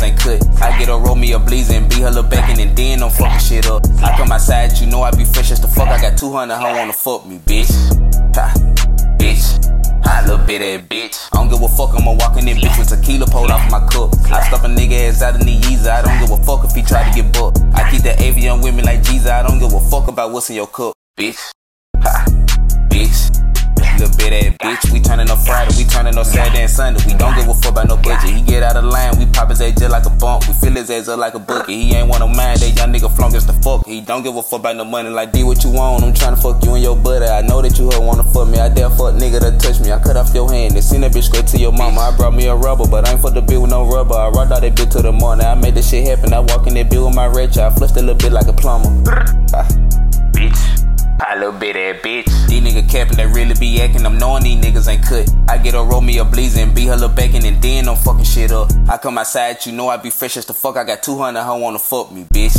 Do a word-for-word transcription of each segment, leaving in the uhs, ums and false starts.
ain't cut. I get her roll me a bleeze and be her little bacon and then I'm fucking shit up. I come outside, you know I be fresh as the fuck. I got two hundred, hoe wanna fuck me, bitch. Ha, bitch. I little bit of bitch. I don't give a fuck, I'ma walk in that bitch with tequila pulled off my cup. I stop a nigga ass out in the Yeezy. I don't give a fuck if he try to get bucked. I keep that avian with me like Jesus. I don't give a fuck about what's in your cup, bitch. Ha, bitch. Little bit of bitch. We turnin' up Friday, we turnin' up Saturday and Sunday. We don't give a fuck about no budget. He get out of line, we pop his ass just like a bump. We fill his ass up like a bucket. He ain't want no mind, that young nigga flunk as the fuck. He don't give a fuck about no money. Like, D what you want, I'm tryna fuck you and your buddy. I know that you her wanna fuck me. I dare fuck nigga to touch me. I cut off your hand and send that bitch straight to your mama. I brought me a rubber, but I ain't fuck the bitch with no rubber. I rocked out that bitch till the morning. I made this shit happen. I walk in that bitch with my red child. I flushed a little bit like a plumber. Ah, bitch. I little bit of that bitch. These niggas capping, they really be acting. I'm knowing these niggas ain't cut. I get her roll me a bleeze and be her little bacon and then I'm fucking shit up. I come outside, you know I be fresh as the fuck. I got two hundred, hoe wanna fuck me, bitch.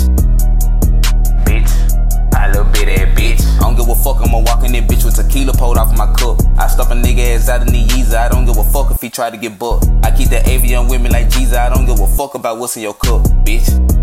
Bitch. I little bit of that bitch. I don't give a fuck, I'ma walk in that bitch with tequila pulled off my cup. I stop a nigga ass out in the Yeezy. I don't give a fuck if he try to get bucked. I keep that avian with me like Jesus. I don't give a fuck about what's in your cup, bitch.